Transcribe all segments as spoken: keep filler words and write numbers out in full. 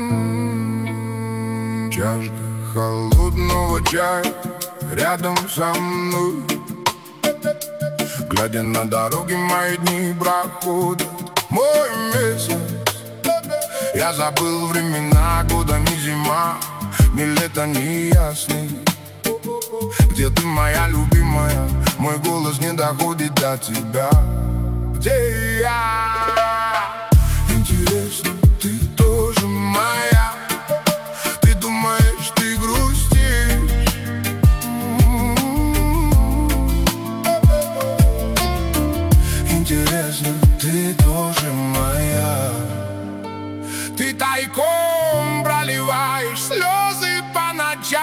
Чашка холодного чая рядом со мной, глядя на дороги, мои дни проходят. Мой месяц, я забыл времена, года не зима, ни лето, ни ясный. Где ты, моя любимая? Мой голос не доходит до тебя. Где я? Интересно, ты тоже моя? Ты думаешь, ты грустишь? Интересно, ты тоже моя? Ты тайком проливаешь слезы по ночам.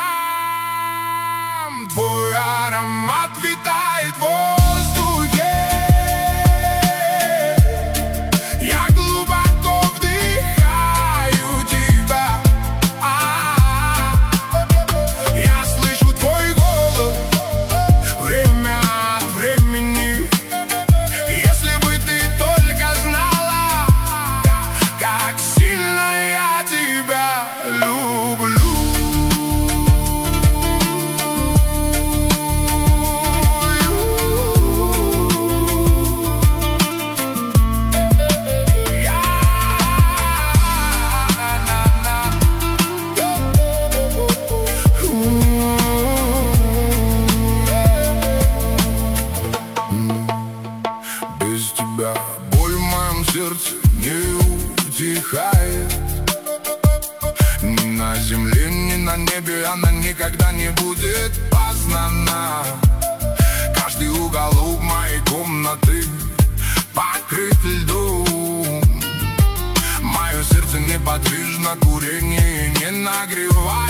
Твой аромат витает в воздухе. Я глубоко вдыхаю тебя. А-а-а. Я слышу твой голос время от времени. Если бы ты только знала, как сильно я тебя люблю. Без тебя боль в моем сердце не утихает. Ни на земле, ни на небе она никогда не будет познана. Каждый уголок моей комнаты покрыт льдом. Мое сердце неподвижно, курение не нагревает.